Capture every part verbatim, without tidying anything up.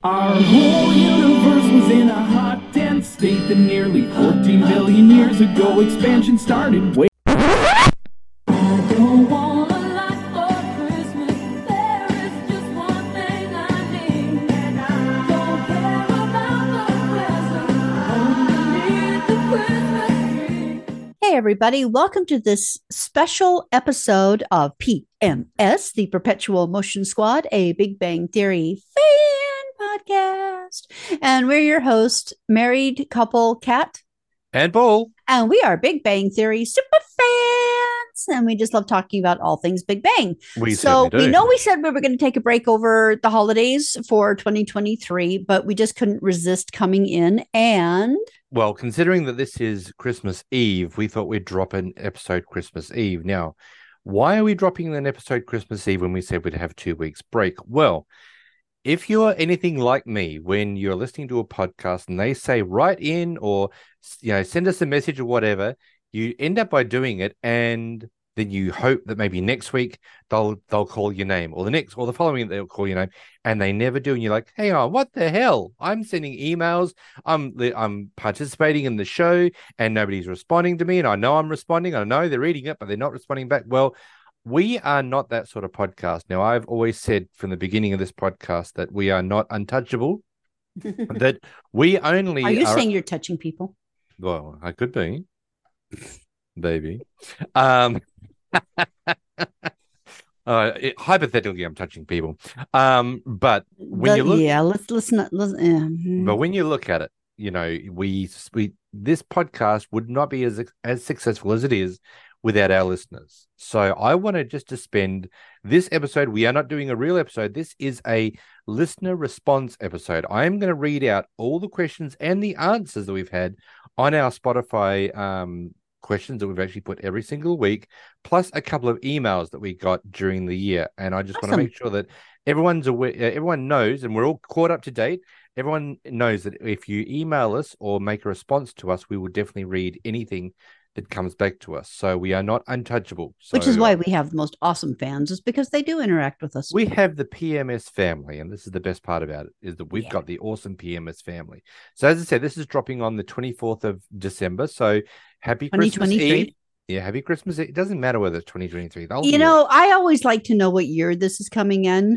Our whole universe was in a hot, dense state that nearly fourteen billion years ago expansion started. Wait. I don't want a lot for Christmas. There is just one thing I need. And I don't care about the presents. Only need the Christmas tree. Hey, everybody. Welcome to this special episode of P M S, the Perpetual Motion Squad, a Big Bang Theory fan podcast. And we're your host, married couple Kat. And Paul. And we are Big Bang Theory super fans. And we just love talking about all things Big Bang. We so certainly do. we know we said we were going to take a break over the holidays for twenty twenty-three, but we just couldn't resist coming in and... Well, considering that this is Christmas Eve, we thought we'd drop an episode Christmas Eve. Now, why are we dropping an episode Christmas Eve when we said we'd have two weeks break? Well, if you're anything like me, when you're listening to a podcast and they say write in or, you know, send us a message or whatever, you end up by doing it, and then you hope that maybe next week they'll they'll call your name, or the next or the following week they'll call your name, and they never do. And you're like, hang on, what the hell? I'm sending emails, I'm I'm participating in the show, and nobody's responding to me, and I know I'm responding, I know they're reading it, but they're not responding back. Well, we are not that sort of podcast. Now, I've always said from the beginning of this podcast that we are not untouchable, that we only Are you are... saying you're touching people? Well, I could be, baby. Um, uh, it, hypothetically, I'm touching people. Um, but when The- you look, yeah, let's let's not. Let's, uh, but when you look at it, you know, we we this podcast would not be as as successful as it is without our listeners. So I wanted just to spend this episode. We are not doing a real episode. This is a listener response episode. I am going to read out all the questions and the answers that we've had on our Spotify um, questions that we've actually put every single week, plus a couple of emails that we got during the year. And I just Awesome. want to make sure that everyone's aware, uh, everyone knows, and we're all caught up to date. Everyone knows that if you email us or make a response to us, we will definitely read anything that comes back to us. So we are not untouchable. So, Which is why we have the most awesome fans, is because they do interact with us. we have the P M S family, and this is the best part about it, is that we've Yeah. got the awesome P M S family. So as I said, this is dropping on the twenty-fourth of December. So happy Christmas twenty twenty-three. Eve. Yeah, happy Christmas Eve. It doesn't matter whether it's twenty twenty-three. They'll You hear know, it. I always like to know what year this is coming in.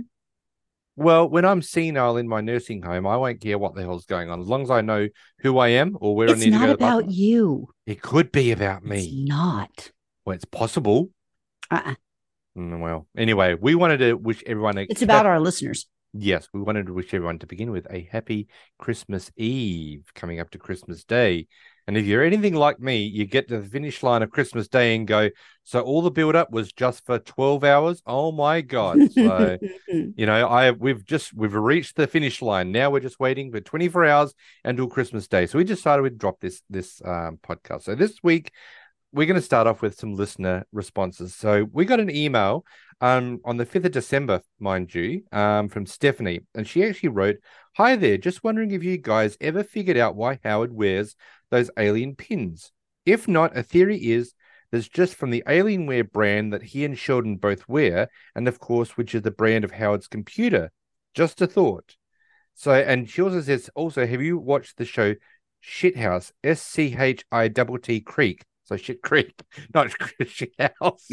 Well, when I'm senile in my nursing home, I won't care what the hell's going on. As long as I know who I am or where I It's need to not go. about you. It could be about It's me. not. Well, it's possible. Uh-uh. Mm, Well, anyway, we wanted to wish everyone a It's about our listeners. Yes, we wanted to wish everyone to begin with a happy Christmas Eve coming up to Christmas Day. And if you're anything like me, you get to the finish line of Christmas Day and go, so all the build up was just for twelve hours? Oh my God. So, you know, I we've just we've reached the finish line. Now we're just waiting for twenty-four hours until Christmas Day. So we decided we'd drop this this um, podcast. So this week we're going to start off with some listener responses. So we got an email um, on the fifth of December, mind you, um, from Stephanie. And she actually wrote, "Hi there, just wondering if you guys ever figured out why Howard wears those alien pins. If not, a theory is that's just from the Alienware brand that he and Sheldon both wear, and of course, which is the brand of Howard's computer. Just a thought." So, and she also says, also, have you watched the show Shithouse? S C H I T T Creek. So Shit Creek, not Shit House.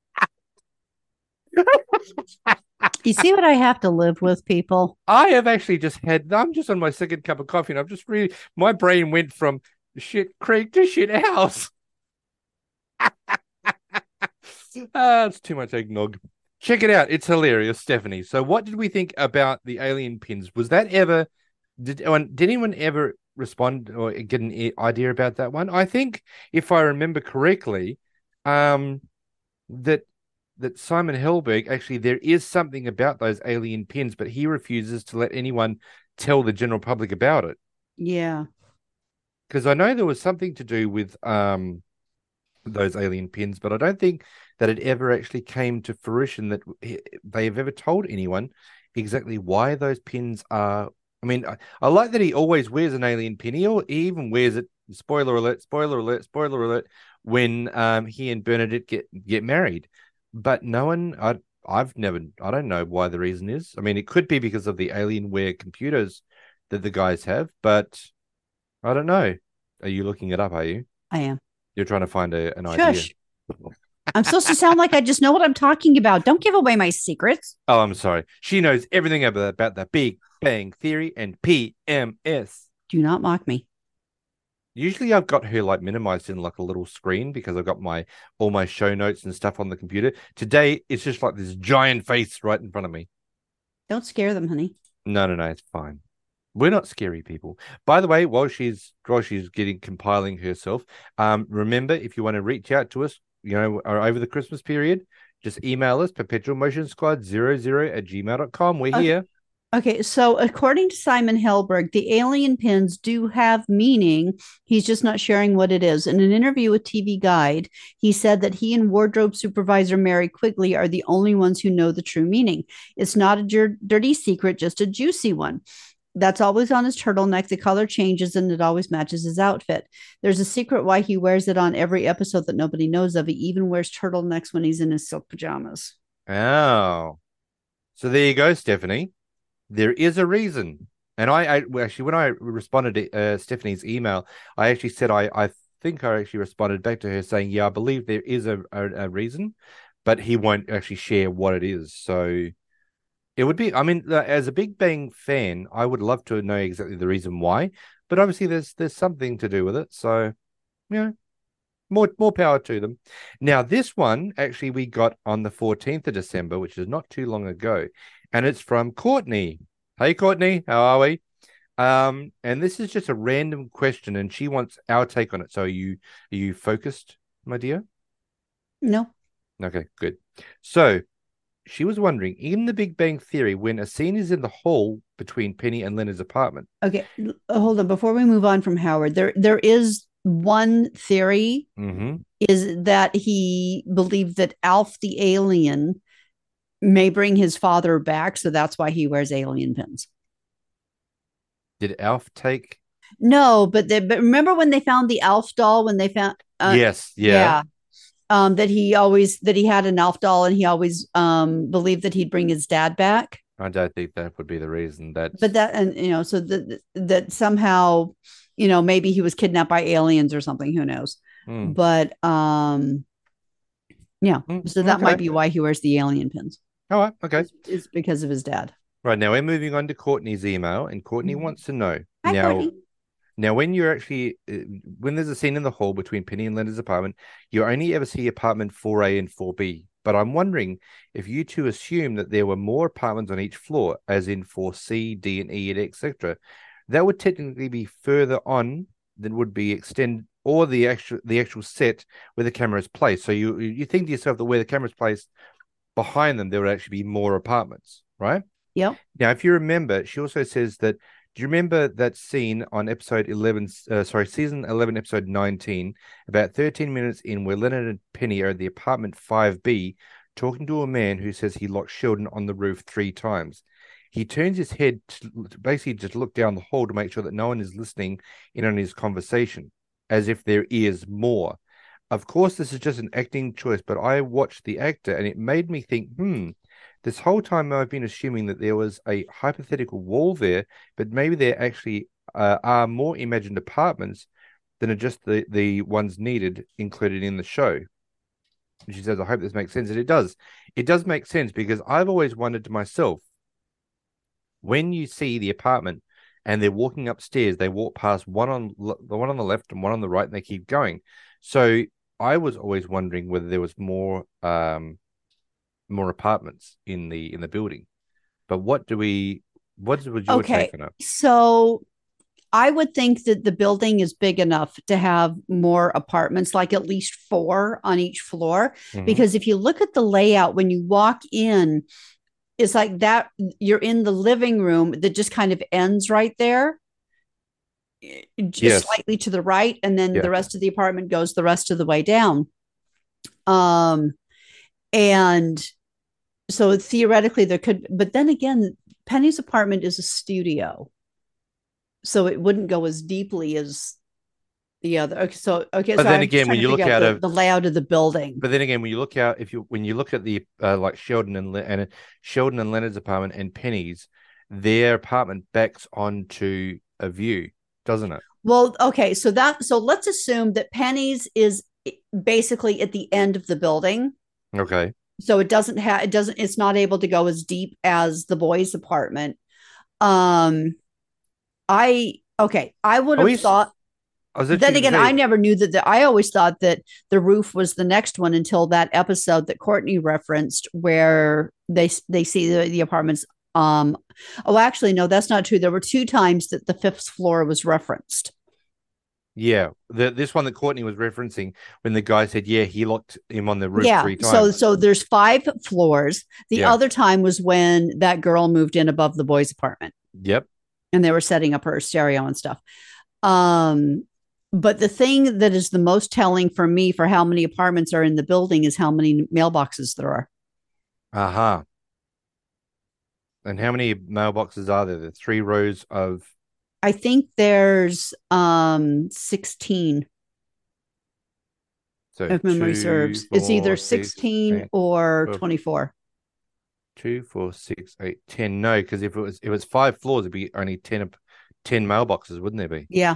You see what I have to live with, people? I have actually just had, I'm just on my second cup of coffee, and I've just really, my brain went from Shit Creek to Shit House. Ah, it's too much eggnog. Check it out. It's hilarious, Stephanie. So what did we think about the alien pins? Was that ever, did, did anyone ever respond or get an idea about that one? I think, if I remember correctly, um, that that Simon Helberg, actually, there is something about those alien pins, but he refuses to let anyone tell the general public about it. Yeah. Because I know there was something to do with um those alien pins, but I don't think that it ever actually came to fruition that they have ever told anyone exactly why those pins are. I mean, I, I like that he always wears an alien pin. He, al- he even wears it, spoiler alert, spoiler alert, spoiler alert, when um he and Bernadette get, get married. But no one, I, I've never, I don't know why the reason is. I mean, it could be because of the Alienware computers that the guys have, but I don't know. Are you looking it up? Are you? I am. You're trying to find a, an idea. Shush. I'm supposed to sound like I just know what I'm talking about. Don't give away my secrets. Oh, I'm sorry. She knows everything about, about the Big Bang Theory and P M S. Do not mock me. Usually I've got her like minimized in like a little screen because I've got my all my show notes and stuff on the computer. Today it's just like this giant face right in front of me. Don't scare them, honey. No, no, no, it's fine. We're not scary people. By the way, while she's while she's getting compiling herself, um, remember if you want to reach out to us, you know, over the Christmas period, just email us perpetual motion squad zero zero at gmail dot com. We're Okay. here. Okay, so according to Simon Helberg, the alien pins do have meaning. He's just not sharing what it is. In an interview with T V Guide, he said that he and wardrobe supervisor Mary Quigley are the only ones who know the true meaning. It's not a dir- dirty secret, just a juicy one. That's always on his turtleneck. The color changes and it always matches his outfit. There's a secret why he wears it on every episode that nobody knows of. He even wears turtlenecks when he's in his silk pajamas. Oh, so there you go, Stephanie. There is a reason. And I, I well, actually, when I responded to uh, Stephanie's email, I actually said I, I think I actually responded back to her saying, yeah, I believe there is a, a, a reason, but he won't actually share what it is. So it would be, I mean, as a Big Bang fan, I would love to know exactly the reason why, but obviously there's there's something to do with it. So, you know, more more power to them. Now, this one actually we got on the fourteenth of December, which is not too long ago, and it's from Courtney. Hey, Courtney, how are we? Um, and this is just a random question, and she wants our take on it. So, are you are you focused, my dear? No. Okay, good. So, she was wondering, in The Big Bang Theory, when a scene is in the hall between Penny and Leonard's apartment. Okay, hold on. Before we move on from Howard, there there is one theory Mm-hmm. is that he believed that Alf the alien may bring his father back, so that's why he wears alien pins. Did Alf take? No, but they, but remember when they found the Alf doll when they found uh, Yes, yeah. yeah. Um, that he always that he had an Alf doll and he always um believed that he'd bring his dad back. I don't think that would be the reason. That, But that and you know, so that that somehow, you know, maybe he was kidnapped by aliens or something, who knows. Mm. But um yeah, Mm, so that okay. might be why he wears the alien pins. All right, okay. It's, it's because of his dad. Right, now we're moving on to Courtney's email, and Courtney Mhm. wants to know Hi, now. Courtney. Now, when you're actually uh, when there's a scene in the hall between Penny and Leonard's apartment, you only ever see apartment four A and four B. But I'm wondering if you two assume that there were more apartments on each floor, as in four C, D, and E, and et cetera. That would technically be further on than would be extend or the actual the actual set where the camera is placed. So you you think to yourself that where the camera is placed behind them, there would actually be more apartments, right? Yep. Now, if you remember, she also says that. Do you remember that scene on episode eleven? Uh, sorry, season eleven, episode nineteen, about thirteen minutes in, where Leonard and Penny are at the apartment five B, talking to a man who says he locked Sheldon on the roof three times. He turns his head to basically just look down the hall to make sure that no one is listening in on his conversation, as if there is more. Of course, this is just an acting choice, but I watched the actor and it made me think, hmm. This whole time I've been assuming that there was a hypothetical wall there, but maybe there actually uh, are more imagined apartments than are just the, the ones needed included in the show. And she says, I hope this makes sense. And it does. It does make sense because I've always wondered to myself, when you see the apartment and they're walking upstairs, they walk past one on the one on the left and one on the right, and they keep going. So I was always wondering whether there was more um more apartments in the in the building. But what do we what was your Okay. take on it? So I would think that the building is big enough to have more apartments, like at least four on each floor. Mhm. Because if you look at the layout, when you walk in, it's like that you're in the living room that just kind of ends right there, just Yes. slightly to the right, and then Yeah. the rest of the apartment goes the rest of the way down. Um, and so theoretically there could, but then again, Penny's apartment is a studio, so it wouldn't go as deeply as Yeah. the- Okay. So okay. But so then I'm just again, trying when to you look figure out out the, of the layout of the building. But then again, when you look out, if you when you look at the uh, like Sheldon and Le- and Sheldon and Leonard's apartment and Penny's, their apartment backs onto a view, doesn't it? Well, okay. So that so let's assume that Penny's is basically at the end of the building. Okay. So it doesn't have it doesn't it's not able to go as deep as the boys' apartment. Um, I okay. I would Are we? have s- thought. I was Then actually going again, to I say, never knew that. The, I always thought that the roof was the next one until that episode that Courtney referenced, where they they see the, the apartments. Um, oh, actually, no, that's not true. There were two times that the fifth floor was referenced. yeah, the this one that Courtney was referencing when the guy said, yeah, he locked him on the roof Yeah. three So times. so there's five floors. The Yeah. other time was when that girl moved in above the boys' apartment Yep. and they were setting up her stereo and stuff. Um, but the thing that is the most telling for me for how many apartments are in the building is how many mailboxes there are. Uh-huh. And how many mailboxes are there? The three rows of I think there's um sixteen, so if memory two, serves. It's either four, six, sixteen eight, or twelve, twenty-four. two, four, six, eight, ten. No, because if it was if it was five floors, it'd be only ten ap- ten mailboxes, wouldn't there be? Yeah.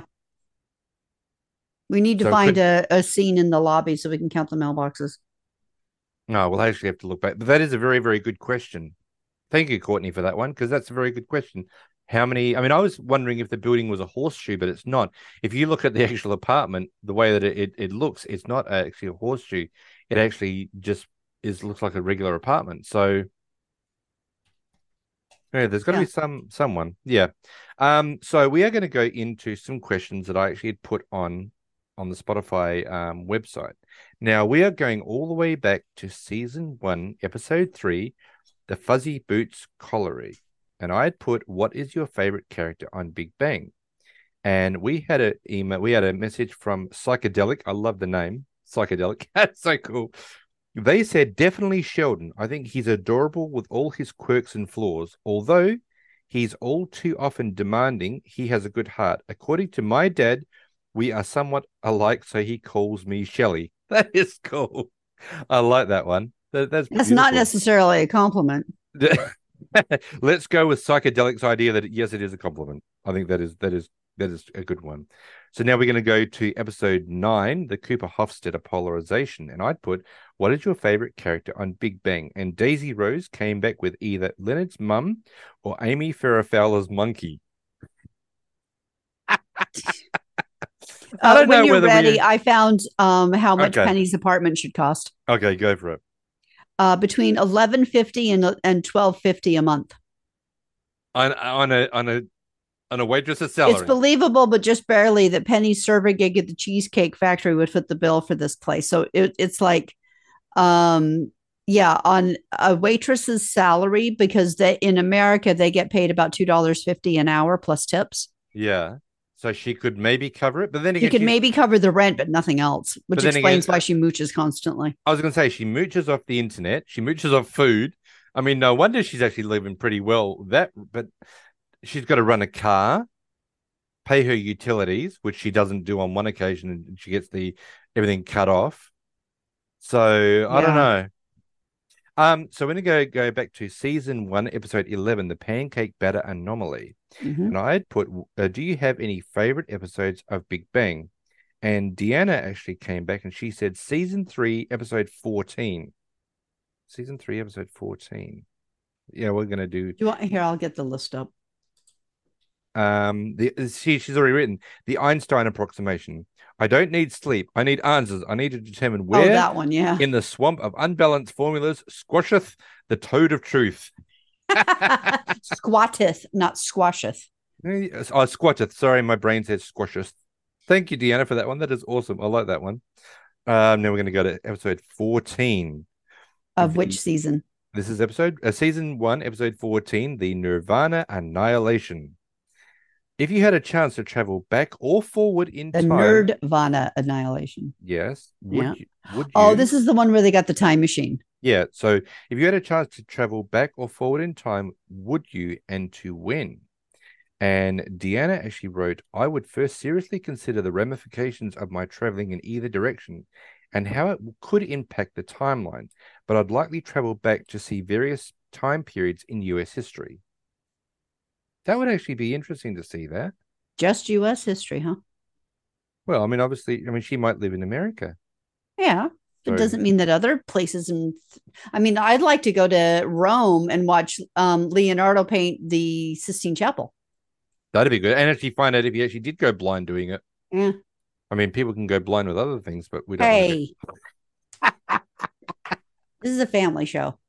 We need to So it find could- a, a scene in the lobby so we can count the mailboxes. No, we'll actually have to look back. But that is a very, very good question. Thank you, Courtney, for that one, because that's a very good question. How many? I mean, I was wondering if the building was a horseshoe, but it's not. If you look at the actual apartment, the way that it, it, it looks, it's not actually a horseshoe. It actually just is looks like a regular apartment. So yeah, there's got to Yeah. be some someone. Yeah. Um, so we are going to go into some questions that I actually had put on on the Spotify um, website. Now we are going all the way back to season one, episode three, the Fuzzy Boots Colliery. And I had put, what is your favorite character on Big Bang? And we had a email, we had a message from Psychedelic. I love the name, Psychedelic. That's so cool. They said definitely Sheldon. I think he's adorable with all his quirks and flaws. Although he's all too often demanding, he has a good heart. According to my dad, we are somewhat alike, so he calls me Shelley. That is cool. I like that one. That, that's That's not beautiful. necessarily a compliment. Let's go with Psychedelic's idea that yes, it is a compliment. I think that is that is that is a good one. So now we're going to go to episode nine, the Cooper Hofstadter polarization, and I'd put, what is your favorite character on Big Bang? And Daisy Rose came back with either Leonard's mum or Amy Farrah Fowler's monkey. I Uh, don't when know you're whether ready, we. I found um, how much Okay. Penny's apartment should cost. Okay, go for it. Uh, between eleven fifty and and twelve fifty a month. On on a on a on a waitress's salary. It's believable, but just barely that Penny's server gig at the Cheesecake Factory would fit the bill for this place. So it, it's like, um, yeah, on a waitress's salary, because they in America they get paid about two dollars fifty an hour plus tips. Yeah. So she could maybe cover it, but then She again, could she's- maybe cover the rent, but nothing else, which But then explains again- why she mooches constantly. I was going to say she mooches off the internet. She mooches off food. I mean, no wonder she's actually living pretty well. That, but she's got to run a car, pay her utilities, which she doesn't do on one occasion, and she gets the everything cut off. So I don't Yeah. know. Um, so we're gonna go go back to season one, episode eleven, the pancake batter anomaly. Mhm. And I had put, uh, do you have any favorite episodes of Big Bang? And Deanna actually came back and she said season three, episode fourteen. Season three, episode fourteen. Yeah, we're gonna do. Do you want here? I'll get the list up. Um, the she she's already written the Einstein approximation. I don't need sleep. I need answers. I need to determine Oh, where that one, yeah. in the swamp of unbalanced formulas squasheth the toad of truth. Squatteth, not squasheth. Oh, squatcheth. Sorry, my brain says squasheth. Thank you, Deanna, for that one. That is awesome. I like that one. Um, now we're going to go to episode fourteen. Of The- which season? This is episode uh, season one, episode fourteen, the Nirvana Annihilation. If you had a chance to travel back or forward in The time, Nerdvana annihilation. yes, would Yeah. you? Would you? Oh, this is the one where they got the time machine. Yeah. So if you had a chance to travel back or forward in time, would you, and to when? And Deanna actually wrote, I would first seriously consider the ramifications of my traveling in either direction and how it could impact the timeline, but I'd likely travel back to see various time periods in U S history. That would actually be interesting to see that. Just U S history, huh? Well, I mean, obviously, I mean, she might live in America. Yeah. It So- doesn't mean that other places in I mean, I'd like to go to Rome and watch um, Leonardo paint the Sistine Chapel. That'd be good. And actually find out if he actually did go blind doing it. Yeah. I mean, people can go blind with other things, but we don't wanna Hey. This is a family show.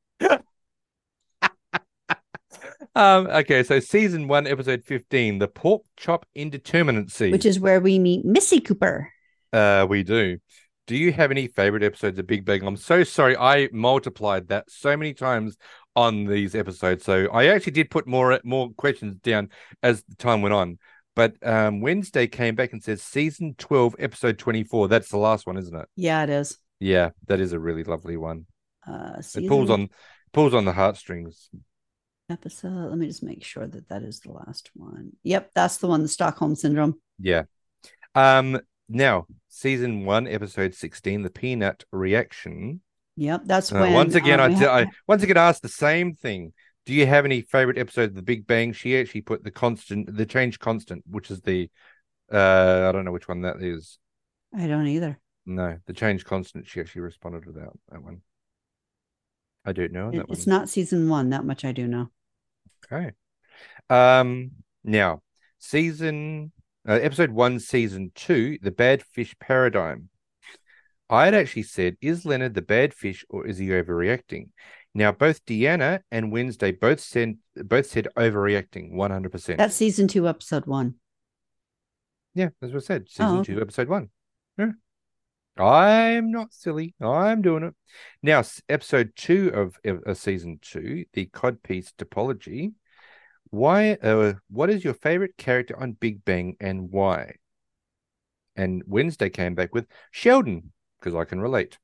Um, okay, so season one, episode fifteen, the pork chop indeterminacy. Which is where we meet Missy Cooper. uh we do. Do you have any favorite episodes of Big Bang? I'm so sorry, I multiplied that so many times on these episodes. So I actually did put more more questions down as the time went on. But um Wednesday came back and says season twelve, episode twenty-four. That's the last one, isn't it? Yeah, it is. Yeah, that is a really lovely one. Uh, It pulls season on pulls on the heartstrings. episode. Let me just make sure that that is the last one. Yep, that's the one, the Stockholm Syndrome. Yeah. Um. Now, season one, episode sixteen, the peanut reaction. Yep, that's Uh, when. once again, um, I, we d- ha- I once again asked the same thing. Do you have any favorite episode of The Big Bang? She actually put the constant, the change constant, which is the, uh, I don't know which one that is. I don't either. No, the change constant. She actually responded without that one. I don't know It- that it's one. not season one. That much I do know. Okay. Um. Now, season uh, episode one, season two, the bad fish paradigm. I had actually said, is Leonard the bad fish or is he overreacting? Now, both Deanna and Wednesday both said both said overreacting, one hundred percent. That's season two, episode one. Yeah, that's what I said. Season Oh, two, episode one. Yeah. I'm not silly. I'm doing it. Now, s- episode two of uh, season two, the codpiece topology. Why? Uh, what is your favorite character on Big Bang and why? And Wednesday came back with Sheldon because I can relate.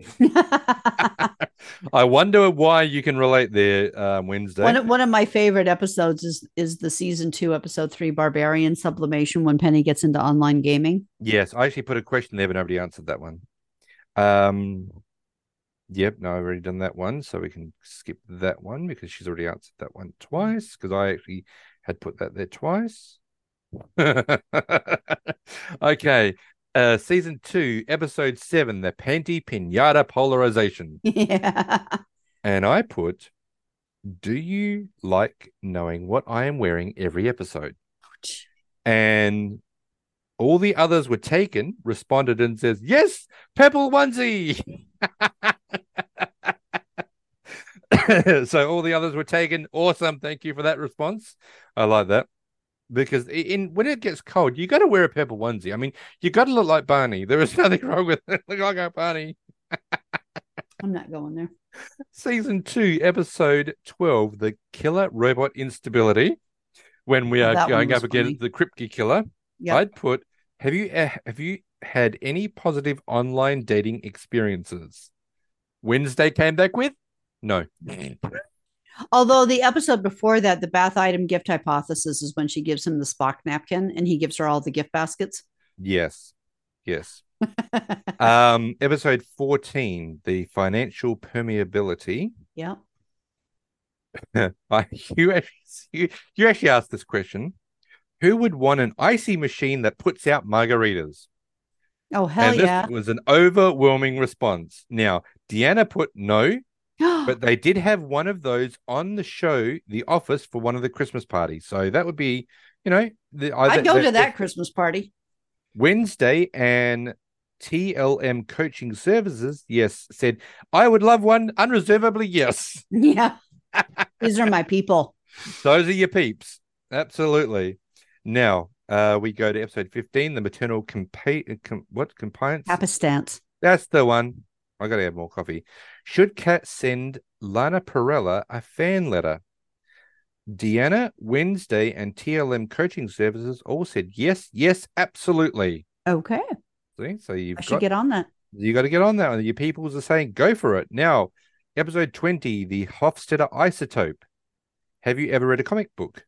I wonder why you can relate there, uh, Wednesday. one, of, one of my favorite episodes is is the season two, episode three, Barbarian Sublimation, when Penny gets into online gaming. Yes, I actually put a question there, but nobody answered that one. Um, yep, no, I've already done that one, so we can skip that one because she's already answered that one twice because I actually had put that there twice. Okay, uh, season two, episode seven, the Panty Pinata polarization. Yeah. And I put, do you like knowing what I am wearing every episode? And all the others were taken, responded and says, yes, purple onesie. So all the others were taken. Awesome. Thank you for that response. I like that. Because in when it gets cold, you got to wear a purple onesie. I mean, you got to look like Barney. There is nothing wrong with it. Look like a Barney. I'm not going there. Season two, episode twelve, the killer robot instability. When we Oh, are that one going was up against funny. the Kripke killer, Yep. I'd put, have you uh, have you had any positive online dating experiences? Wednesday came back with, no. Although the episode before that, the bath item gift hypothesis, is when she gives him the Spock napkin and he gives her all the gift baskets. Yes, yes. Um, episode fourteen, the financial permeability. Yeah. I, you actually you, you actually asked this question: who would want an icy machine that puts out margaritas? Oh, hell and this yeah. was an overwhelming response. Now, Deanna put no, but they did have one of those on the show, The Office, for one of the Christmas parties. So that would be, you know, the, I'd go to that Christmas party. Wednesday. And T L M Coaching Services, yes, said, I would love one unreservedly, yes. Yeah. These are my people. Those are your peeps. Absolutely. Now, uh, we go to episode fifteen, the maternal compa- com- what compliance? Capistance. That's the one. I gotta have more coffee. Should Kat send Lana Perella a fan letter? Deanna, Wednesday, and T L M Coaching Services all said yes, yes, absolutely. Okay. See, so you've I should got get on that. you got to get on that one. Your peoples are saying go for it now. Episode twenty, the Hofstadter isotope. Have you ever read a comic book?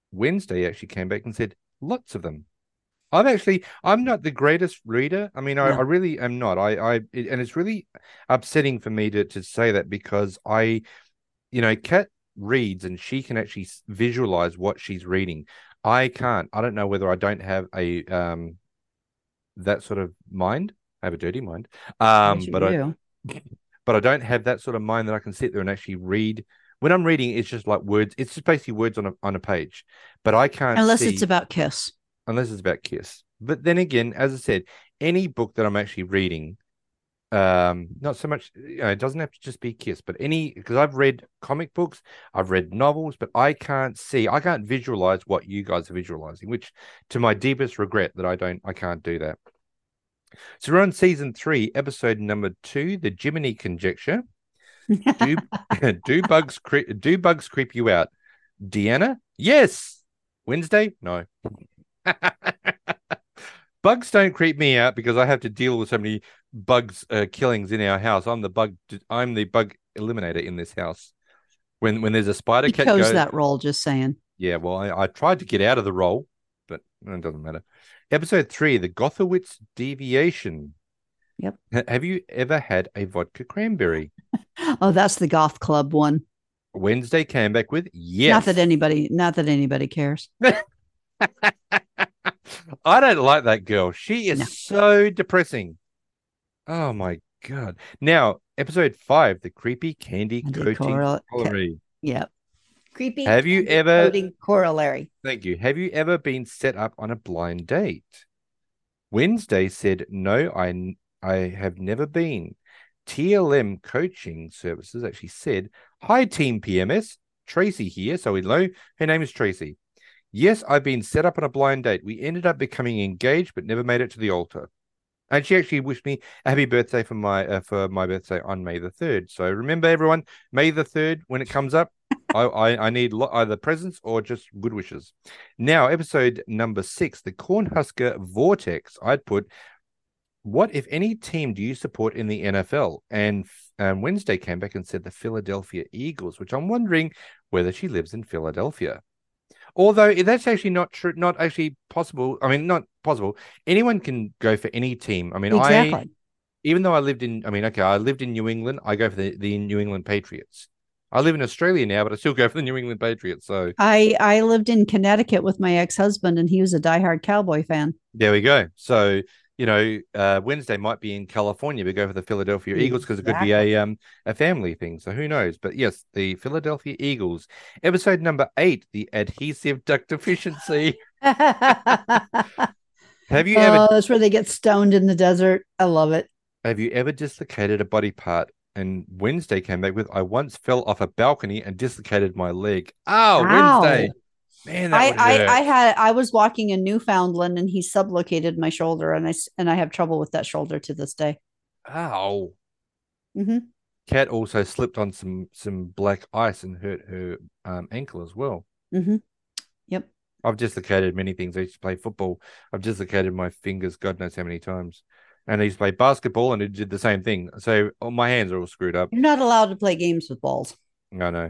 Wednesday actually came back and said lots of them. I've actually, I'm not the greatest reader. I mean, I, No. I really am not. I, I, it, and it's really upsetting for me to to say that because I, you know, Kat reads and she can actually s- visualize what she's reading. I can't. I don't know whether I don't have a um that sort of mind. I have a dirty mind. Yes, Um, you but I, do. but I don't have that sort of mind that I can sit there and actually read. When I'm reading, it's just like words. It's just basically words on a on a page. But I can't Unless see it's about Kiss. unless it's about Kiss. But then again, as I said, any book that I'm actually reading, um, not so much, you know, it doesn't have to just be Kiss, but any, because I've read comic books, I've read novels, but I can't see, I can't visualize what you guys are visualizing, which to my deepest regret that I don't, I can't do that. So we're on season three, episode number two, the Jiminy Conjecture. Do do bugs cre- do bugs creep you out? Deanna? Yes. Wednesday? No. Bugs don't creep me out because I have to deal with so many bugs uh, killings in our house. I'm the bug. I'm the bug eliminator in this house. When when there's a spider He cat chose go, that role, just saying. yeah. Well, I, I tried to get out of the role, but it doesn't matter. Episode three, the Gothowitz deviation. Yep. H- have you ever had a vodka cranberry? Oh, that's the goth club one. Wednesday came back with yes. Not that anybody, not that anybody cares. I don't like that girl. She is No. so depressing. Oh my god. Now, episode five, the creepy candy Candy coating coral- corollary. Yep. Creepy. Have you candy ever- coating corollary? Thank you. Have you ever been set up on a blind date? Wednesday said, no, I, n- I have never been. T L M Coaching Services actually said, hi, Team P M S. Tracy here. So we know her name is Tracy. Yes, I've been set up on a blind date. We ended up becoming engaged, but never made it to the altar. And she actually wished me a happy birthday for my uh, for my birthday on May the third. So remember, everyone, May the third, when it comes up, I, I, I need lo- either presents or just good wishes. Now, episode number six, the Cornhusker Vortex. I'd put, what, if any, team do you support in the N F L? And um, Wednesday came back and said the Philadelphia Eagles, which I'm wondering whether she lives in Philadelphia. Although that's actually not true, not actually possible. I mean, not possible. Anyone can go for any team. I mean, I, Exactly. even though I lived in, I mean, okay, I lived in New England, I go for the, the New England Patriots. I live in Australia now, but I still go for the New England Patriots. So I I lived in Connecticut with my ex-husband, and he was a diehard Cowboy fan. there we go. So, you know, uh, Wednesday might be in California, but go for the Philadelphia Eagles because it could be Exactly. a um a family thing. So who knows? But yes, the Philadelphia Eagles. Episode number eight, the adhesive duct deficiency. Have you ever Oh, that's where they get stoned in the desert. I love it. Have you ever dislocated a body part? And Wednesday came back with, I once fell off a balcony and dislocated my leg. Oh, Ow. Wednesday. Man, that I, would hurt. I I had I was walking in Newfoundland, and he sublocated my shoulder, and I s- and I have trouble with that shoulder to this day. Ow. Hmm. Kat also slipped on some some black ice and hurt her um, ankle as well. Hmm. Yep. I've dislocated many things. I used to play football. I've dislocated my fingers, God knows how many times. And I used to play basketball and it did the same thing. So oh, my hands are all screwed up. You're not allowed to play games with balls. I know.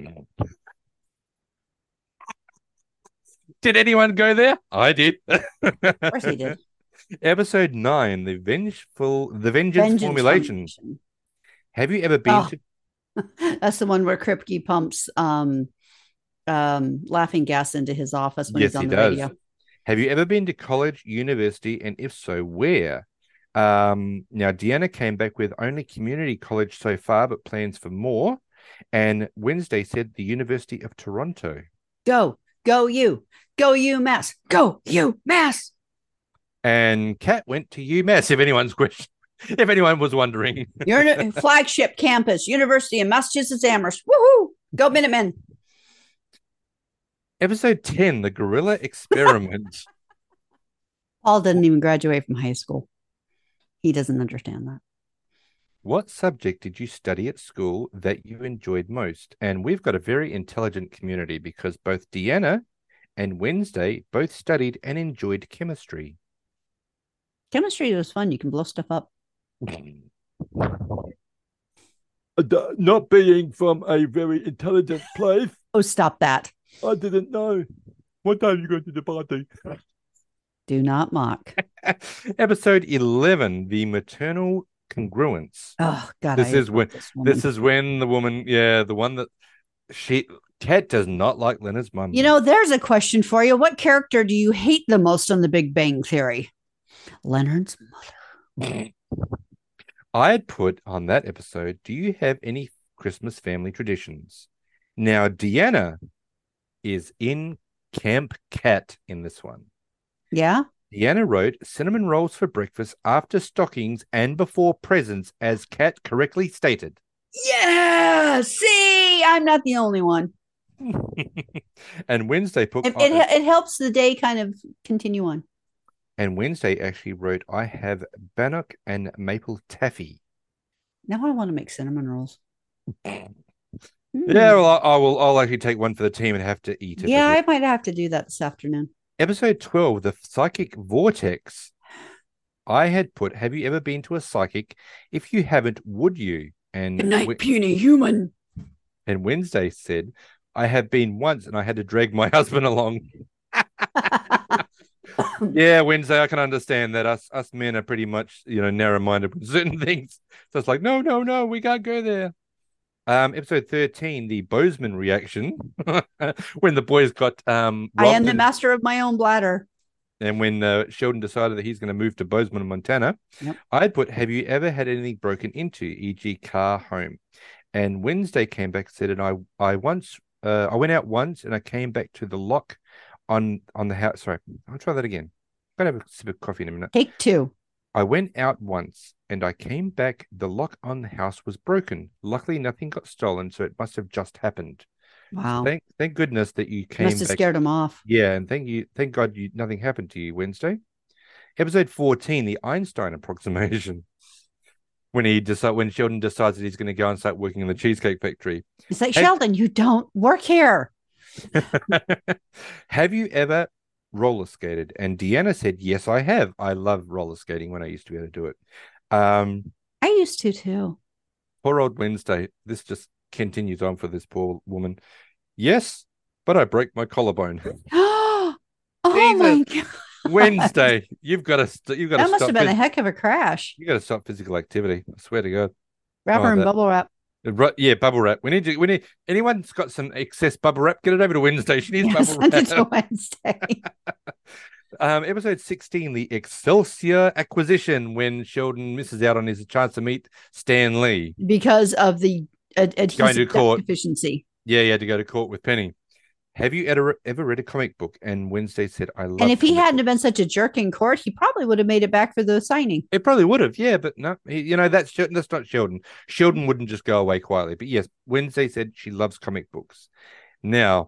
Did anyone go there? I did. Of course he did. Episode nine, the vengeful, the vengeance, Vengeance formulation. formulation. Have you ever been Oh. to? That's the one where Kripke pumps um um laughing gas into his office when Yes, he's on he the does. radio. Have you ever been to college, university, and if so, where? Um, now Deanna came back with only community college so far, but plans for more. And Wednesday said the University of Toronto. Go, go you, go UMass, go UMass. And Kat went to UMass. If anyone's question, if anyone was wondering. Your uni- flagship campus, University of Massachusetts Amherst. Woohoo! Go Minutemen. Episode ten, the Gorilla Experiment. Paul didn't even graduate from high school. He doesn't understand that. What subject did you study at school that you enjoyed most? And we've got a very intelligent community because both Deanna and Wednesday both studied and enjoyed chemistry. Chemistry was fun. You can blow stuff up. Not being from a very intelligent place, Oh, stop that. I didn't know. What time you go to the party? Do not mock. Episode eleven, the maternal congruence. Oh God, This I is when hate this woman. this is when the woman, yeah, the one that she Kat does not like Leonard's mum. You know, there's a question for you. What character do you hate the most on The Big Bang Theory? Leonard's mother. I had put on that episode, do you have any Christmas family traditions? Now, Deanna is in Camp Cat in this one. Yeah. Deanna wrote cinnamon rolls for breakfast after stockings and before presents, as Kat correctly stated. Yeah. See, I'm not the only one. And Wednesday put It, it, it helps the day kind of continue on. and Wednesday actually wrote, I have bannock and maple taffy. Now I want to make cinnamon rolls. Yeah, Mm. well, I, I will. I'll actually take one for the team and have to eat it. Yeah, a I bit. might have to do that this afternoon. Episode twelve, the psychic vortex. I had put, have you ever been to a psychic? If you haven't, would you? And Good night, we- puny human. and Wednesday said, I have been once, and I had to drag my husband along. Yeah, Wednesday, I can understand that. Us us men are pretty much, you know, narrow-minded with certain things. So it's like, no, no, no, we can't go there. Um, episode thirteen, the Bozeman reaction, when the boys got um, I am robbed the and, master of my own bladder. and when uh, Sheldon decided that he's going to move to Bozeman, Montana. Yep. I'd put, have you ever had anything broken into, for example, car, home? And Wednesday came back and said, and I I once uh, I went out once and I came back to the lock on on the house. Sorry, I'll try that again. I'm gonna have a sip of coffee in a minute. Take two. I went out once and I came back. The lock on the house was broken. Luckily, nothing got stolen, so it must have just happened. Wow. Thank thank goodness that you came Must have back. scared him off. Yeah, and thank you, thank God you nothing happened to you, Wednesday. Episode fourteen, the Einstein approximation. When he decide when Sheldon decides that he's going to go and start working in the Cheesecake Factory. It's like, Hey- Sheldon, you don't work here. Have you ever roller skated? And Deanna said, yes, I have. I love roller skating when I used to be able to do it. Um, I used to too. poor old Wednesday. This just continues on for this poor woman. Yes, but I break my collarbone. Oh my God. Wednesday, you've got to st- you've got to That must stop. have been a phys- heck of a crash. you got to stop physical activity. I swear to God. Wrap her Oh, in that- bubble wrap. Right, yeah, bubble wrap. We need to. We need anyone's got some excess bubble wrap. Get it over to Wednesday. She needs Yeah, bubble send it wrap. to Wednesday. Um, episode sixteen, the Excelsior acquisition, when Sheldon misses out on his chance to meet Stan Lee. Because of the ad- adhesive court. deficiency. Yeah, he had to go to court with Penny. Have you ever ever read a comic book? And Wednesday said, "I love." And if he comic hadn't have books." been such a jerk in court, he probably would have made it back for the signing. It probably would have, yeah, but no, he, you know that's Shel- that's not Sheldon. Sheldon wouldn't just go away quietly. But yes, Wednesday said she loves comic books. Now,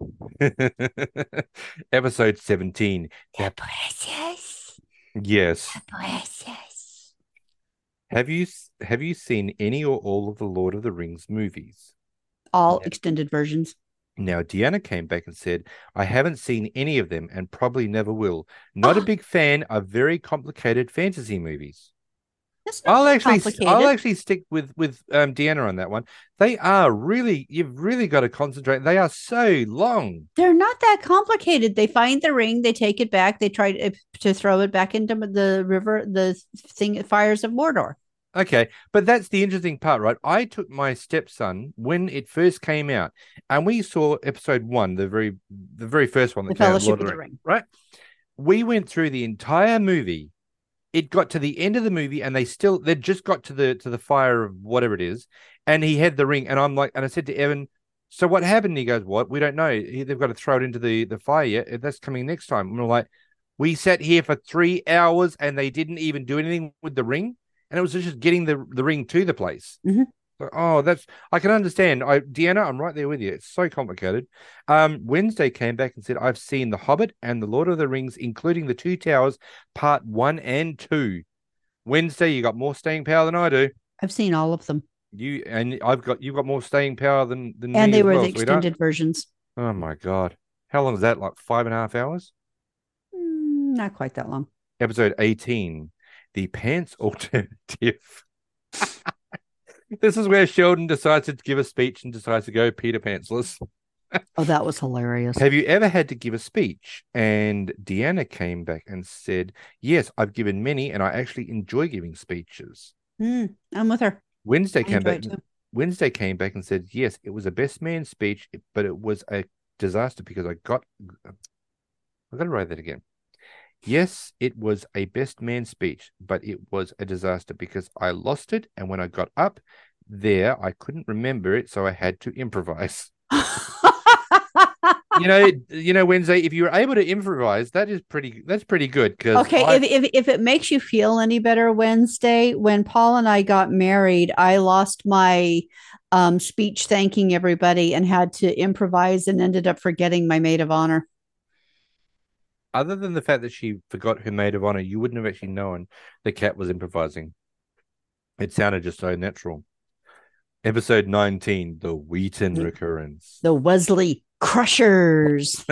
episode seventeen. The precious, Yes. the precious. Have you have you seen any or all of the Lord of the Rings movies? All Yeah. extended versions. Now, Deanna came back and said, I haven't seen any of them and probably never will. Not a Oh. big fan of very complicated fantasy movies. That's not I'll that actually complicated. I'll actually stick with with um, Deanna on that one. They are really, you've really got to concentrate. They are so long. They're not that complicated. They find the ring, they take it back, they try to, to throw it back into the river, the thing, fires of Mordor. Okay, but that's the interesting part, right? I took my stepson when it first came out, and we saw episode one, the very the very first one The that came out, Fellowship Lord of of the the Rings, Ring. right? We went through the entire movie. It got to the end of the movie, and they still they just got to the to the fire of whatever it is, and he had the ring, and I'm like, and I said to Evan, so what happened? And he goes, what? We don't know. He- They've got to throw it into the the fire yet. That's coming next time. And we're like, we sat here for three hours, and they didn't even do anything with the ring. And it was just getting the, the ring to the place. Mhm. So, oh, that's I can understand. I Deanna, I'm right there with you. It's so complicated. Um, Wednesday came back and said, I've seen The Hobbit and The Lord of the Rings, including The Two Towers, part one and two. Wednesday, you got more staying power than I do. I've seen all of them. You and I've got you've got more staying power than than And me they as were well, the sweetheart. extended versions. Oh my God. How long is that? Like five and a half hours? Mm, not quite that long. Episode eighteen, the pants alternative. This is where Sheldon decides to give a speech and decides to go Peter Pantsless. Oh, that was hilarious. Have you ever had to give a speech? And Deanna came back and said, yes, I've given many, and I actually enjoy giving speeches. Mm, I'm with her. Wednesday I came enjoy back. it too. Wednesday came back and said, yes, it was a best man speech, but it was a disaster because I got. I got to write that again. Yes, it was a best man speech, but it was a disaster because I lost it, and when I got up there, I couldn't remember it, so I had to improvise. You know, you know, Wednesday, if you were able to improvise, that is pretty. That's pretty good because Okay, I, if, if if it makes you feel any better, Wednesday, when Paul and I got married, I lost my um, speech thanking everybody and had to improvise and ended up forgetting my maid of honor. other than the fact that she forgot her maid of honor, you wouldn't have actually known the cat was improvising. It sounded just so natural. Episode nineteen, the Wheaton The- recurrence. The Wesley Crushers.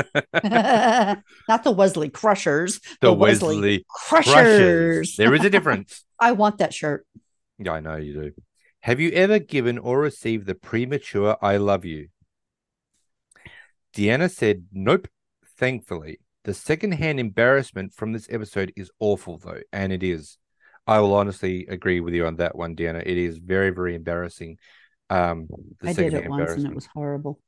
Not the Wesley Crushers, The the Wesley, Wesley Crushers. Crushes. There is a difference. I want that shirt. Yeah, I know you do. Have you ever given or received the premature I love you? Deanna said, nope, thankfully. The secondhand embarrassment from this episode is awful, though, and it is. I will honestly agree with you on that one, Deanna. It is very, very embarrassing. Um, the I did secondhand it once and it embarrassment. was horrible.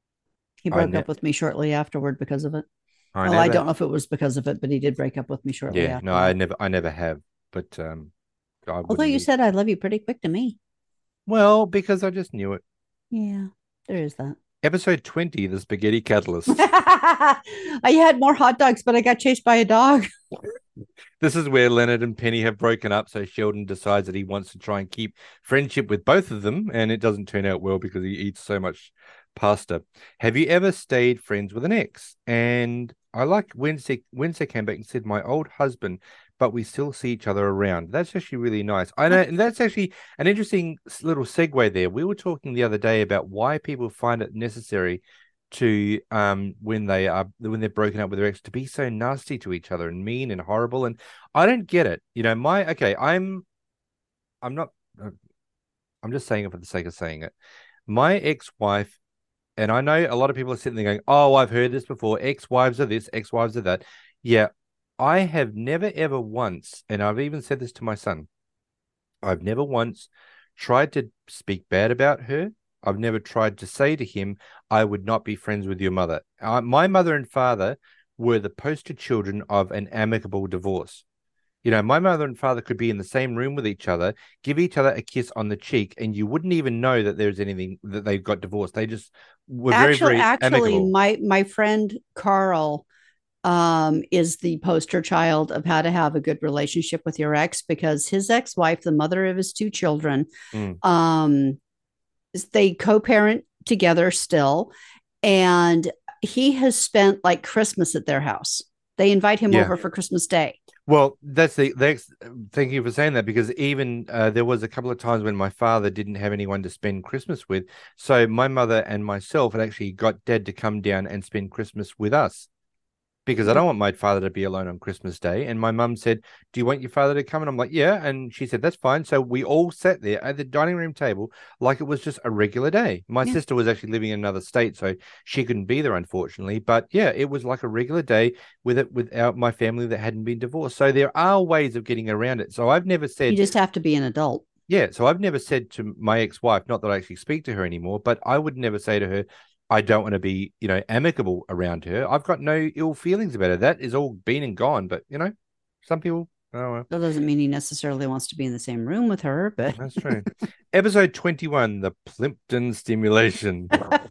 He I broke ne- up with me shortly afterward because of it. I Well, I never, don't know if it was because of it, but he did break up with me shortly yeah, after. no, I never, I never have, but um, I Although wouldn't you need- said I love you pretty quick to me. well, because I just knew it. Yeah, there is that. Episode twenty, the spaghetti catalyst. I had more hot dogs, but I got chased by a dog. This is where Leonard and Penny have broken up, so Sheldon decides that he wants to try and keep friendship with both of them, and it doesn't turn out well because he eats so much pasta. Have you ever stayed friends with an ex? And I like Wednesday. Wednesday came back and said, "My old husband, but we still see each other around." That's actually really nice. I know, and that's actually an interesting s- little segue there. We were talking the other day about why people find it necessary to um when they are when they're broken up with their ex to be so nasty to each other and mean and horrible, and I don't get it. You know, my okay, I'm I'm not uh, I'm just saying it for the sake of saying it. My ex-wife, and I know a lot of people are sitting there going, "Oh, I've heard this before. Ex-wives are this, ex-wives are that." Yeah, I have never ever once, and I've even said this to my son, I've never once tried to speak bad about her. I've never tried to say to him, I would not be friends with your mother. Uh, my mother and father were the poster children of an amicable divorce. You know, my mother and father could be in the same room with each other, give each other a kiss on the cheek, and you wouldn't even know that there's anything that they got divorced. They just were very, Actually, very actually, amicable. my my friend Carl um is the poster child of how to have a good relationship with your ex because his ex-wife, the mother of his two children, Mm. um they co-parent together still, and he has spent like Christmas at their house. They invite him Yeah. over for Christmas Day. Well, that's the that's thank you for saying that because even uh, there was a couple of times when my father didn't have anyone to spend Christmas with, so my mother and myself had actually got Dad to come down and spend Christmas with us because I don't want my father to be alone on Christmas Day. And my mum said, "Do you want your father to come?" And I'm like, "Yeah." And she said, "That's fine." So we all sat there at the dining room table like it was just a regular day. My Yeah. sister was actually living in another state, so she couldn't be there, unfortunately. But yeah, it was like a regular day with it without my family that hadn't been divorced. So there are ways of getting around it. So I've never You said, just have to be an adult. yeah. So I've never said to my ex-wife, not that I actually speak to her anymore, but I would never say to her, I don't want to be, you know, amicable around her. I've got no ill feelings about her. That is all been and gone. But you know, some people, oh well, That doesn't mean he necessarily wants to be in the same room with her, but that's true. Episode twenty-one, the Plimpton stimulation.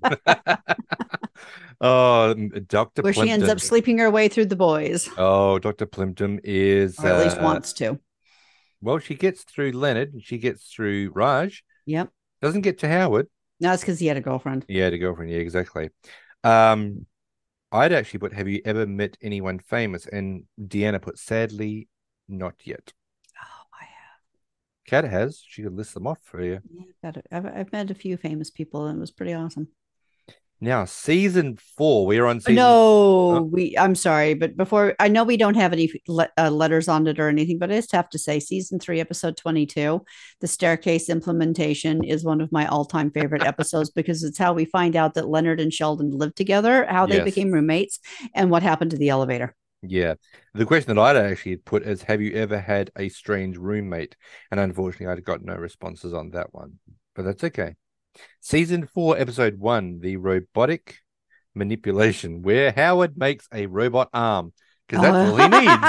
Oh, Doctor where she ends Plimpton. up sleeping her way through the boys, Oh, Doctor Plimpton is, or at least uh, wants to. well, she gets through Leonard and she gets through Raj. Yep. Doesn't get to Howard. No, it's because he had a girlfriend. Yeah, the girlfriend. Yeah, exactly. Um, I'd actually put, have you ever met anyone famous? And Deanna put, sadly, not yet. Oh, I have. Kat has. She could list them off for you. Yeah, I've, got a, I've, I've met a few famous people, and it was pretty awesome. Now, season four. We're on season. No, Oh. we. I'm sorry, but before I know we don't have any le- uh, letters on it or anything, but I just have to say, season three, episode twenty-two, the staircase implementation is one of my all-time favorite episodes because it's how we find out that Leonard and Sheldon lived together, how they Yes. became roommates, and what happened to the elevator. Yeah. The question that I'd actually put is, have you ever had a strange roommate? And unfortunately, I got no responses on that one, but that's okay. Season four, episode one, the robotic manipulation, where Howard makes a robot arm because that's all he needs.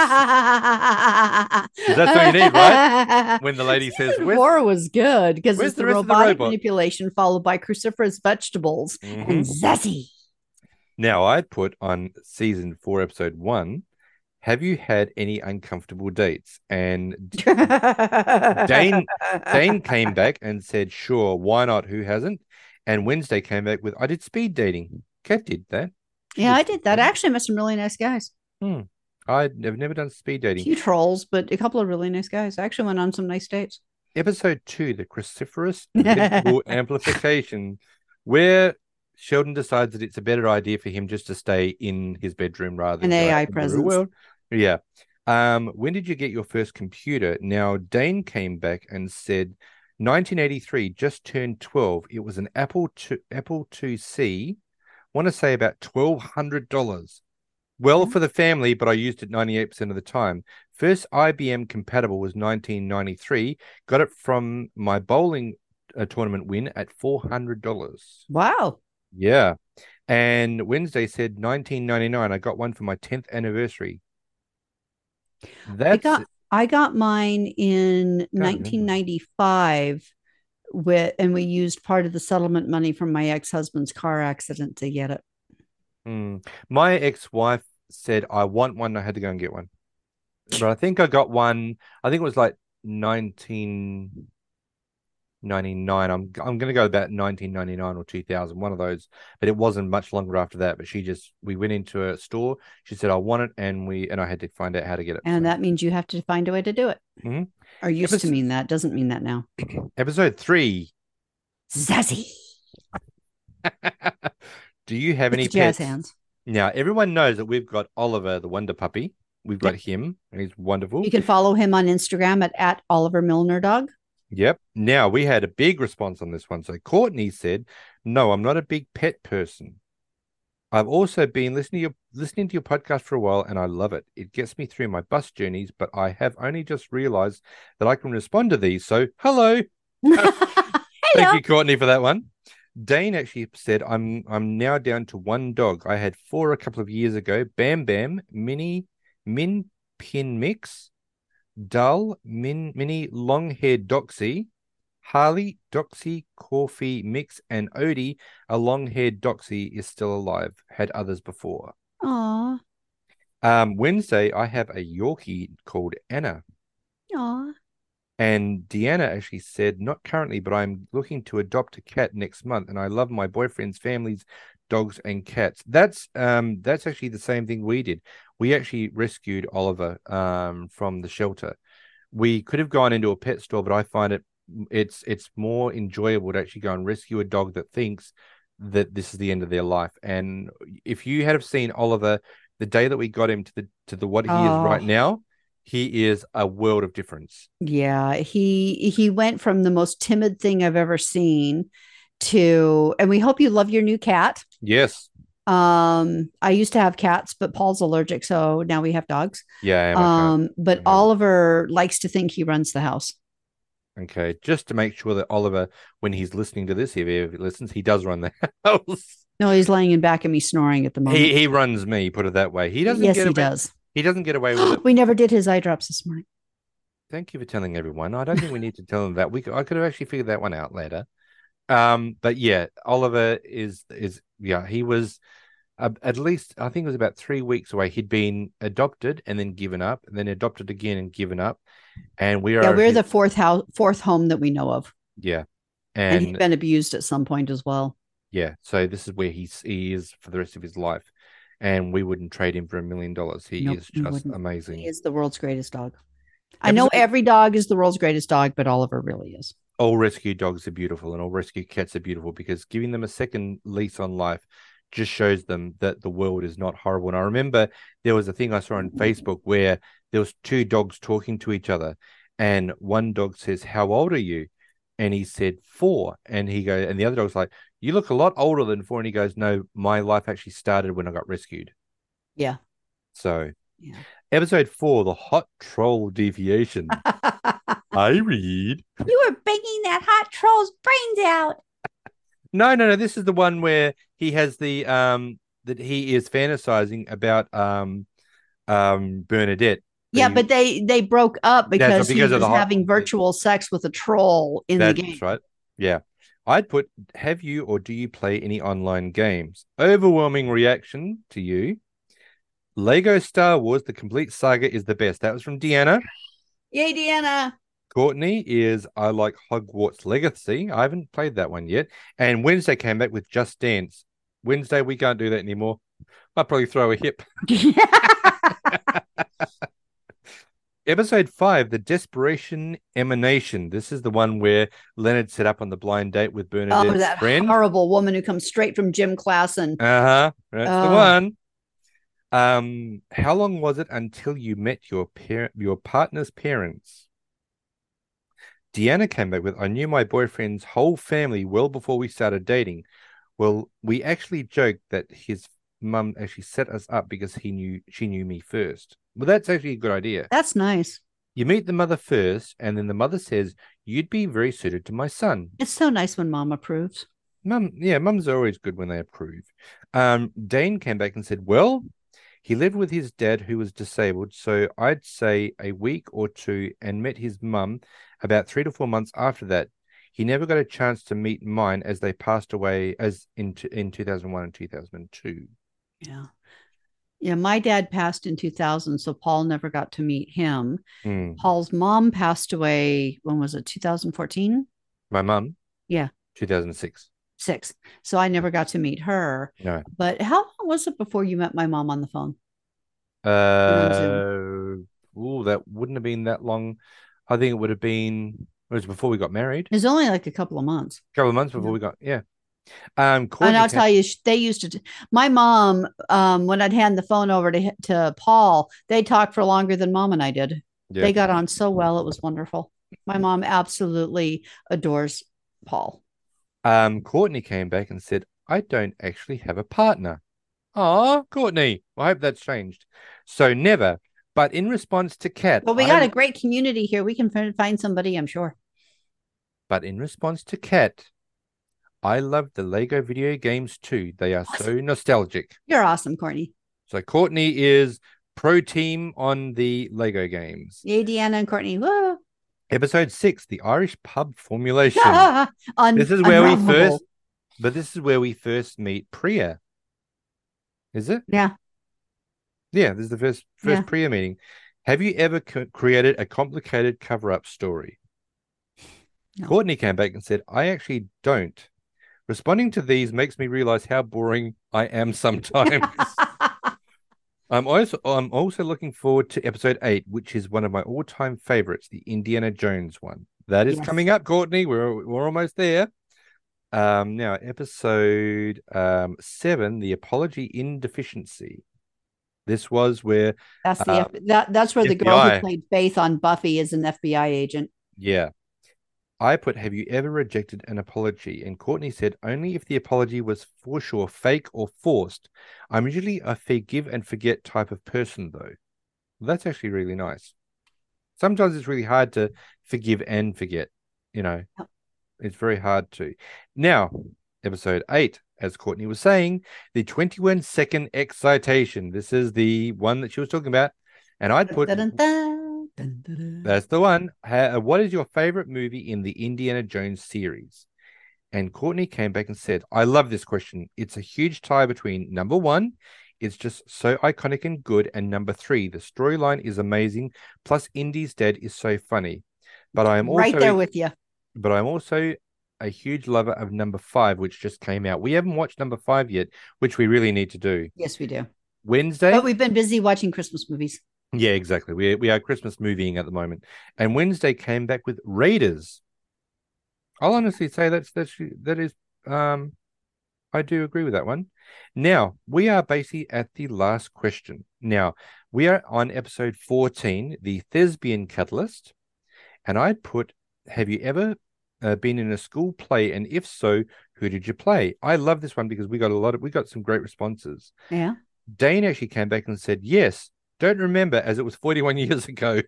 That's all you need, right? When the lady says, Season "Where's- four was good because where's it's the the rest of the robotic robot?" manipulation followed by cruciferous vegetables and Mhm. zazzy. Now, I put on season four, episode one, have you had any uncomfortable dates? And Dane Dane came back and said, sure, why not? Who hasn't? And Wednesday came back with, I did speed dating. Kat did that. She Yeah, I speed did that. I dating. actually met some really nice guys. I've never done speed A dating. few trolls, but a couple of really nice guys. I actually went on some nice dates. Episode two, the cruciferous vegetable amplification, where Sheldon decides that it's a better idea for him just to stay in his bedroom rather than An go A I out into the real presence. world. Yeah. Um, when did you get your first computer? Now, Dane came back and said nineteen eighty-three, just turned twelve. It was an Apple two, Apple two C. Want to say about twelve hundred dollars. Well, Yeah. for the family, but I used it ninety-eight percent of the time. First I B M compatible was nineteen ninety-three. Got it from my bowling uh, tournament win at four hundred dollars. Wow. Yeah. And Wednesday said nineteen ninety-nine. I got one for my tenth anniversary. I That's got I got mine in nineteen ninety-five with and we used part of the settlement money from my ex-husband's car accident to get it. mm, my ex-wife said I want one. I had to go and get one. But I think I got one. I think it was like nineteen ninety-nine. I'm I'm gonna go about nineteen ninety-nine or two thousand, one of those. But it wasn't much longer after that. But she just we went into a store. She said I want it, and we and I had to find out how to get it. And So, that means you have to find a way to do it. Mhm. Or used Episode- to mean that. Doesn't mean that now. episode three. Zazzy. Do you have any With jazz pets? hands. Now everyone knows that we've got Oliver the Wonder Puppy. We've got him, and he's wonderful. You can follow him on Instagram at, at Oliver Milner Dog. Yep. Now we had a big response on this one. So Courtney said, "No, I'm not a big pet person. I've also been listening to your listening to your podcast for a while, and I love it. It gets me through my bus journeys, but I have only just realized that I can respond to these. So hello, thank Hello. you, Courtney, for that one." Dane actually said, "I'm I'm now down to one dog. I had four a couple of years ago. Bam Bam, Mini, Min Pin Mix, Dull, Min Mini Long-haired Doxy, Harley, Doxy, Coffee Mix, and Odie, a long-haired Doxy, is still alive. Had others before." Aw. Um, Wednesday, I have a Yorkie called Anna. Aw. And Deanna actually said, "Not currently, but I'm looking to adopt a cat next month, and I love my boyfriend's family's dogs and cats." That's um that's actually the same thing we did. We actually rescued Oliver um from the shelter. We could have gone into a pet store, but I find it it's it's more enjoyable to actually go and rescue a dog that thinks that this is the end of their life. And if you had have seen Oliver the day that we got him to the to the what he is right Oh. now, he is a world of difference. Yeah, he he went from the most timid thing I've ever seen to, and we hope you love your new cat. Yes. Um, I used to have cats, but Paul's allergic, so now we have dogs. Yeah, I am. I can't. Um, but Okay. Oliver likes to think he runs the house. Okay, just to make sure that Oliver, when he's listening to this, if he ever listens, he does run the house. No, he's laying in back of me snoring at the moment. He he runs me, put it that way. He doesn't yes, get he away. does. He doesn't get away with it. We never did his eye drops this morning. Thank you for telling everyone. I don't think we need to tell them that. We could, I could have actually figured that one out later. Um, but yeah, Oliver is is yeah, he was uh, at least I think it was about three weeks away. He'd been adopted and then given up, and then adopted again and given up. And we are Yeah, we're his- the fourth house, fourth home that we know of, yeah, and, and he's been abused at some point as well. yeah, so this is where he's he is for the rest of his life, and we wouldn't trade him for a million dollars. He Nope, is we just wouldn't. amazing. He is the world's greatest dog. I know Episode- every dog is the world's greatest dog, but Oliver really is. all rescue dogs are beautiful and all rescue cats are beautiful because giving them a second lease on life just shows them that the world is not horrible. And I remember there was a thing I saw on Facebook where there was two dogs talking to each other, and one dog says, "How old are you?" And he said, "Four." And he goes, and the other dog's like, "You look a lot older than four." And he goes, "No, my life actually started when I got rescued." Yeah. So, Yeah. episode four, the hot troll deviation. I read. You were banging that hot troll's brains out. No, no, no. This is the one where he has the um that he is fantasizing about um um Bernadette. Yeah, the- but they they broke up because, because he of the was hot- having virtual sex with a troll in that's the game. right. Yeah. I'd put, have you or do you play any online games? Overwhelming reaction to you. Lego Star Wars, the complete saga is the best. That was from Deanna. Yay, Deanna. Courtney is, I like Hogwarts Legacy. I haven't played that one yet. And Wednesday came back with Just Dance. Wednesday, we can't do that anymore. I'll probably throw a hip. Episode five, The Desperation Emanation. This is the one where Leonard set up on the blind date with Oh, Bernadette's that friend. horrible woman who comes straight from gym class and Uh-huh. That's the Oh. one. Um, how long was it until you met your parent, your partner's parents? Deanna came back with, I knew my boyfriend's whole family well before we started dating. Well, we actually joked that his mum actually set us up because he knew she knew me first. Well, that's actually a good idea. that's nice. You meet the mother first, and then the mother says, you'd be very suited to my son. It's so nice when mom approves. Mum, yeah, mums are always good when they approve. Um, Dane came back and said, well, he lived with his dad who was disabled, so I'd say a week or two, and met his mum about three to four months after that. He never got a chance to meet mine as they passed away as in in two thousand one and two thousand two. Yeah. Yeah, my dad passed in two thousand, so Paul never got to meet him. Hmm. Paul's mom passed away, when was it, two thousand fourteen? My mum? Yeah. two thousand six. Six. So I never got to meet her. No. But how long was it before you met my mom on the phone? Uh, oh, that wouldn't have been that long. I think it would have been, it was before we got married. It was only like a couple of months. A couple of months before Yeah. we got, yeah. Um, And Courtney I'll came- tell you, sh- they used to. My mom, um, when I'd hand the phone over to to Paul, they talked for longer than mom and I did. yeah. They got on so well; it was wonderful. My mom absolutely adores Paul. Um, Courtney came back and said, I don't actually have a partner. Oh, Courtney. I hope that's changed. So never. But in response to Kat, Well, we I- got a great community here. We can fin- find somebody, I'm sure. but in response to Kat, I love the Lego video games too. They are so nostalgic. You're awesome, Courtney. So Courtney is pro team on the Lego games. Yay, Deanna and Courtney. Woo. Episode six, the Irish pub formulation. Un- This is where we unravelable. first, but this is where we first meet Priya. Is it? Yeah. Yeah, this is the first first Yeah. Priya meeting. Have you ever co- created a complicated cover-up story? No. Courtney came back and said, I actually don't. Responding to these makes me realize how boring I am sometimes. I'm also I'm also looking forward to episode eight, which is one of my all-time favorites, the Indiana Jones one. That is Yes. coming up, Courtney. We're we're almost there. Um, now episode um seven, the apology in deficiency. This was where, That's the Uh, F- that that's where the F B girl I. who played Faith on Buffy is an F B I agent. yeah, I put, have you ever rejected an apology? And Courtney said, only if the apology was for sure fake or forced. I'm usually a forgive and forget type of person, though. That's actually really nice. Sometimes it's really hard to forgive and forget, you know. Yep. It's very hard to. Now, episode eight, as Courtney was saying, the twenty-one second excitation. This is the one that she was talking about. And I'd put, Dun, dun, dun, dun, dun, dun. that's the one. Ha- what is your favorite movie in the Indiana Jones series? And Courtney came back and said, I love this question. It's a huge tie between number one, it's just so iconic and good, and number three, the storyline is amazing. Plus, Indy's dad is so funny. But I am also right there with you. but I'm also a huge lover of number five, which just came out. We haven't watched number five yet, which we really need to do. Yes, we do. Wednesday. But we've been busy watching Christmas movies. Yeah, exactly. We we are Christmas movieing at the moment. And Wednesday came back with Raiders. I'll honestly say that's that's that is um I do agree with that one. Now we are basically at the last question. Now we are on episode fourteen, the thespian catalyst, and I'd put, have you ever uh, been in a school play, and if so, who did you play? I love this one because we got a lot of we got some great responses. Yeah. Dane actually came back and said, yes, don't remember as it was forty-one years ago.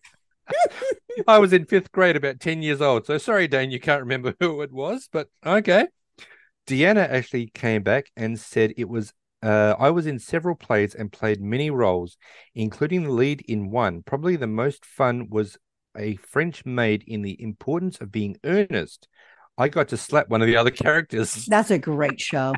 I was in fifth grade, about ten years old. So sorry, Dane, you can't remember who it was, but okay. Deanna actually came back and said it was, uh, I was in several plays and played many roles, including the lead in one. Probably the most fun was a French maid in The Importance of Being Earnest. I got to slap one of the other characters. That's a great show.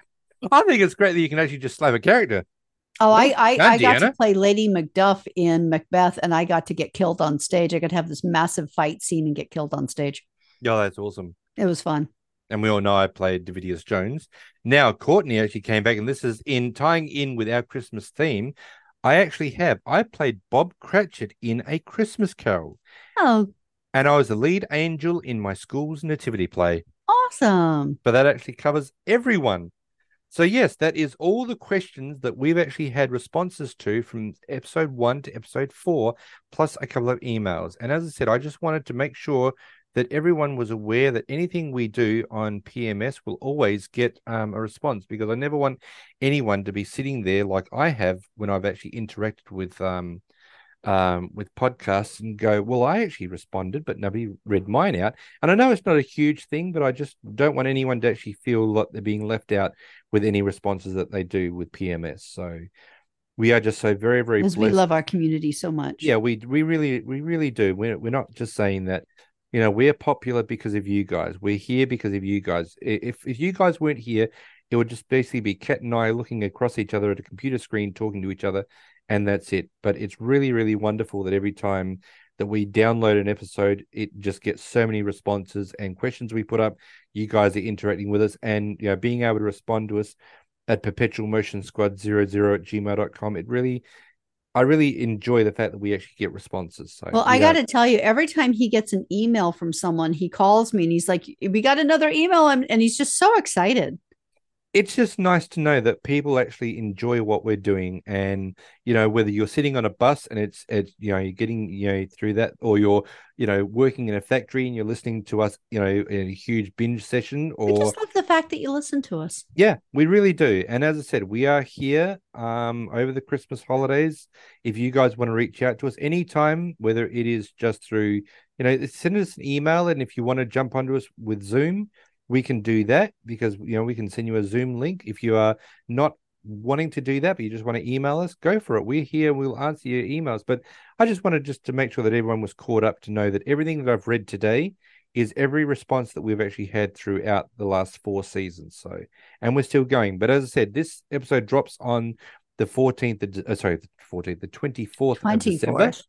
I think it's great that you can actually just slap a character. Oh, I I, done, I got Deanna. to play Lady Macduff in Macbeth, and I got to get killed on stage. I got to have this massive fight scene and get killed on stage. Yeah, that's awesome. It was fun. And we all know I played Davidius Jones. Now, Courtney actually came back, and this is in tying in with our Christmas theme. I actually have. I played Bob Cratchit in A Christmas Carol, Oh, and I was the lead angel in my school's nativity play. awesome. But that actually covers everyone. So, yes, that is all the questions that we've actually had responses to from episode one to episode four, plus a couple of emails. And as I said, I just wanted to make sure that everyone was aware that anything we do on P M S will always get um, a response, because I never want anyone to be sitting there like I have when I've actually interacted with um, um, with podcasts and go, well, I actually responded, but nobody read mine out. And I know it's not a huge thing, but I just don't want anyone to actually feel like they're being left out with any responses that they do with P M S. So we are just so very, very Because blessed. we love our community so much. Yeah, we we really we really do. We're we're not just saying that, you know, we're popular because of you guys. We're here because of you guys. If if you guys weren't here, it would just basically be Kat and I looking across each other at a computer screen, talking to each other, and that's it. But it's really, really wonderful that every time that we download an episode, it just gets so many responses and questions we put up. You guys are interacting with us, and you know, being able to respond to us at perpetual motion squad zero zero at gmail dot com. It really, I really enjoy the fact that we actually get responses. So, Well, I yeah. got to tell you, every time he gets an email from someone, he calls me and he's like, we got another email. And, and he's just so excited. It's just nice to know that people actually enjoy what we're doing. And, you know, whether you're sitting on a bus and it's, it's, you know, you're getting, you know, through that, or you're, you know, working in a factory and you're listening to us, you know, in a huge binge session, We or, just love the fact that you listen to us. yeah, we really do. And as I said, we are here um, over the Christmas holidays. If you guys want to reach out to us anytime, whether it is just through, you know, send us an email. And if you want to jump onto us with Zoom, we can do that, because, you know, we can send you a Zoom link. If you are not wanting to do that, but you just want to email us, go for it. We're here. We'll answer your emails. But I just wanted just to make sure that everyone was caught up to know that everything that I've read today is every response that we've actually had throughout the last four seasons. So, and we're still going. But as I said, this episode drops on the fourteenth, of, uh, sorry, the fourteenth, the twenty-fourth of December. twenty-fourth.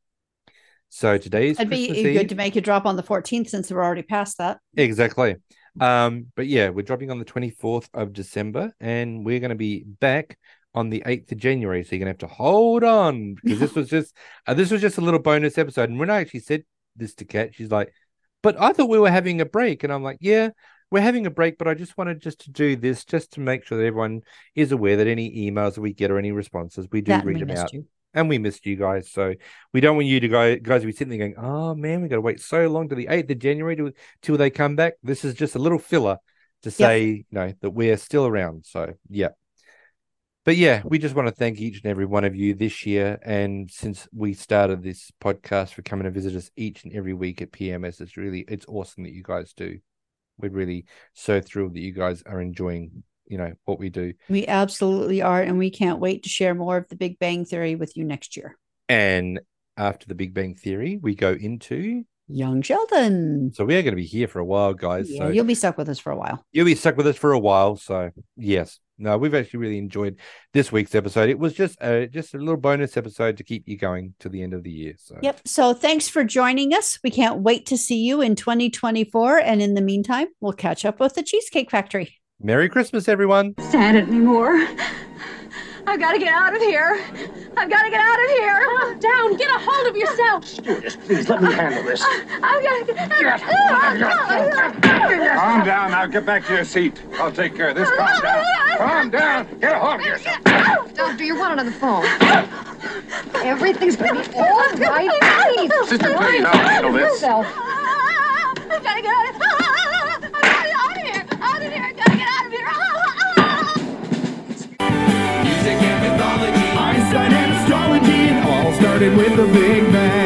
So today's It'd be Christmas good Eve. to make it drop on the fourteenth since we're already past that. Exactly. Um, but yeah, we're dropping on the twenty-fourth of December, and we're going to be back on the eighth of January. So you're going to have to hold on, because this was just uh, this was just a little bonus episode. And when I actually said this to Kat, she's like, but I thought we were having a break. And I'm like, yeah, we're having a break, but I just wanted just to do this just to make sure that everyone is aware that any emails that we get or any responses, we do That and read we them missed out. you. And we missed you guys. So we don't want you to go, guys, be sitting there going, oh man, we got to wait so long to the eighth of January to, till they come back. This is just a little filler to say, you know, that we're still around. So, yeah. But yeah, we just want to thank each and every one of you this year. And since we started this podcast, for coming to visit us each and every week at P M S. It's really, it's awesome that you guys do. We're really so thrilled that you guys are enjoying, you know, what we do. We absolutely are. And we can't wait to share more of the Big Bang Theory with you next year. And after the Big Bang Theory, we go into, Young Sheldon. so we are going to be here for a while, guys. Yeah, so you'll be stuck with us for a while. you'll be stuck with us for a while. So yes, no, we've actually really enjoyed this week's episode. It was just a, just a little bonus episode to keep you going to the end of the year. So Yep. So thanks for joining us. We can't wait to see you in twenty twenty-four. And in the meantime, we'll catch up with the Cheesecake Factory. Merry Christmas, everyone. Sad anymore. I've got to get out of here. I've got to get out of here. Calm down. Get a hold of yourself. Stewardess, please let me handle this. I've got to get Calm down. Now get back to your seat. I'll take care of this. Calm down. Calm down. Get a hold of yourself. Doctor, you're wanted on the phone. Everything's gonna be all right, please. Sister, please, I'll handle this. Yourself. I've got to get out of here. I've got to get out of here. Out of here. I've got to get out of here. Music and mythology, Einstein and astrology, it all started with the Big Bang.